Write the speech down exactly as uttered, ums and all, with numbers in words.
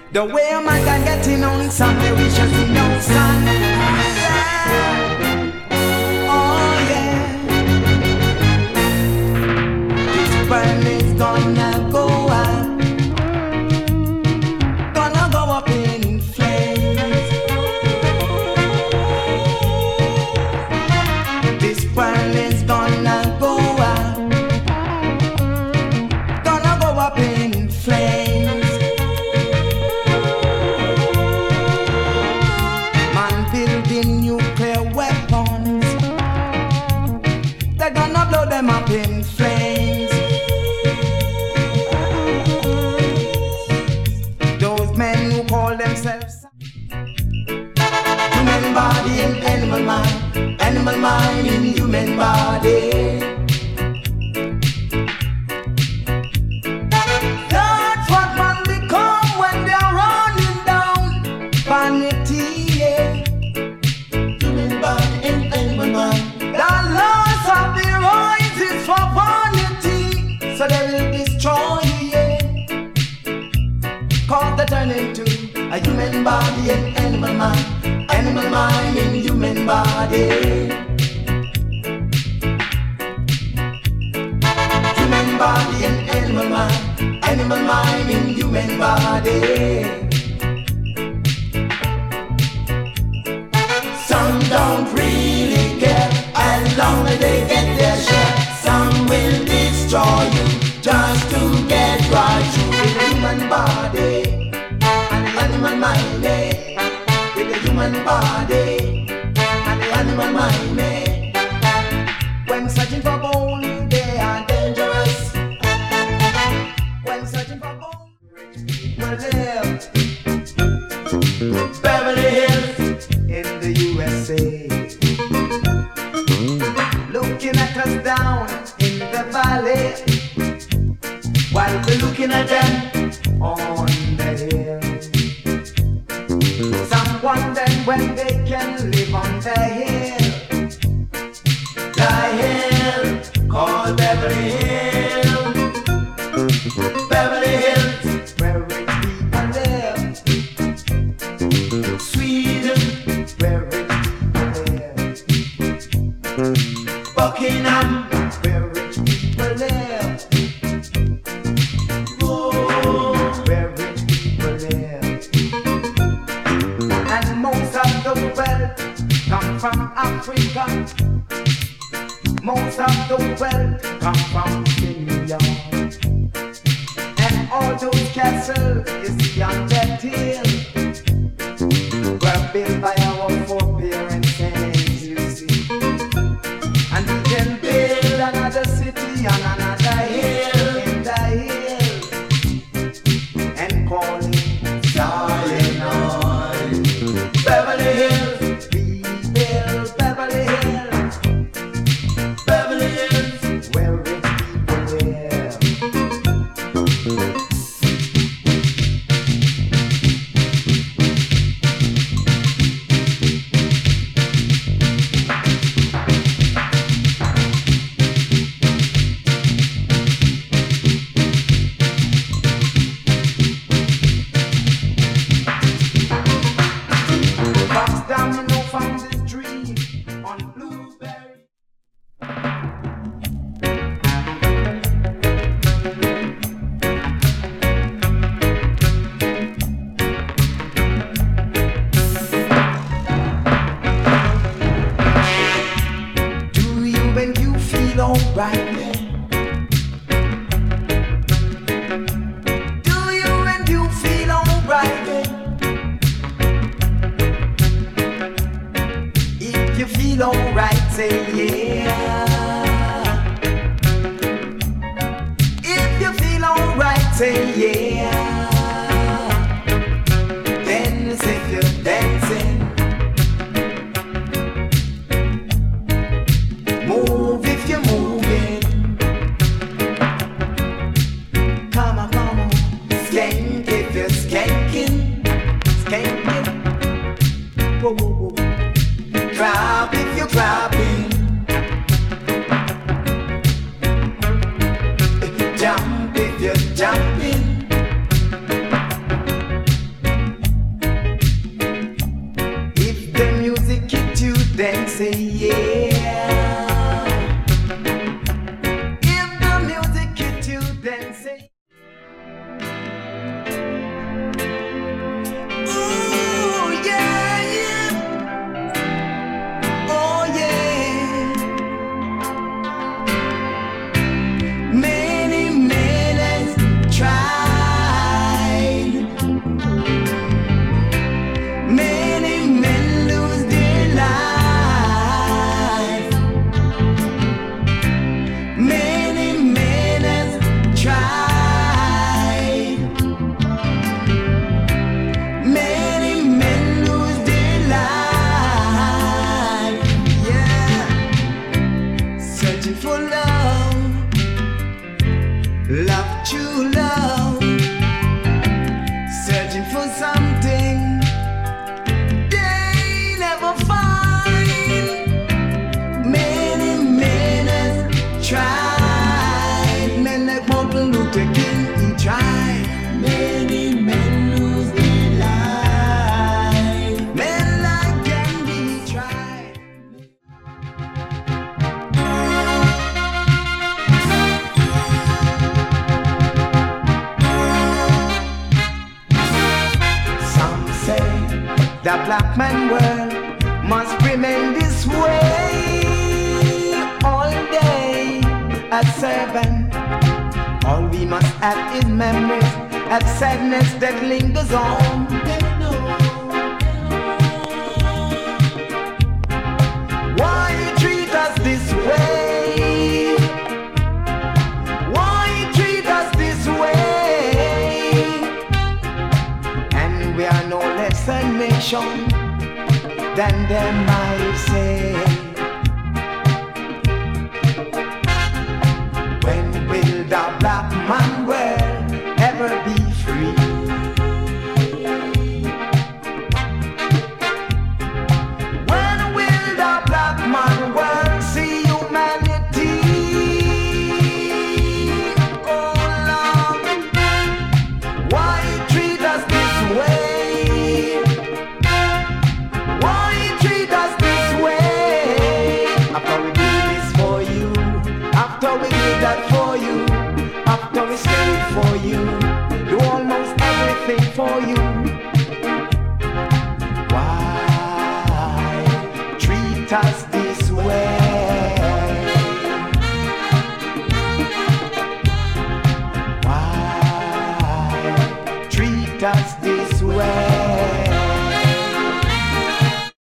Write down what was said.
The way a man can get in on Sunday, we shall see no sun. Yeah. Oh yeah. This burn is gonna go out, gonna go up in flames. This burn is gonna go out, gonna go up in flames. Them up in flames. Those men who call themselves human body in animal mind, animal mind in human body. That's what man become when they're running down vanity. Yeah. Human body in animal mind. The loss of the for vanity, so they will destroy you, yeah. Cause they turn into a human body and animal mind, animal mind in human body. Human body and animal mind, animal mind in human body. Some don't really care as long as they get their share. Some will destroy you just to get right through with the human body and the animal mind, eh? With the human body and the animal mind, eh? When searching for gold, they are dangerous. When searching for gold, will live Beverly Hills in the U S A. Looking at us down in the valley, while we're looking at them on the hill. Some wonder when they can live on the hill, the hill called Beverly Hills. Beverly Hills, where rich people live. Sweden, where rich people live. Buckingham, where rich people live. Oh, where rich people live. And most of the wealth come from Africa. Most of the wealth come from Kenya. And all those castles you see on that hill were built by our foreparents, you see. And we can build another city on another hill in the hill and call it Zion. Beverly Hills, we build Beverly Hills. Beverly Hills, where rich people live. Jump if you're jumping. The black man world must remain this way all day as servant. All we must have is memories of sadness that lingers on. Why you treat us this way? Why you treat us this way? And we are no less a nation than them might say. When will the black man world ever be free? When will the black man world see humanity? Oh Lord, why you treat us this way? Why you treat us this way? After we do this for you, after we did that for you, after we stayed for you, do almost everything for you.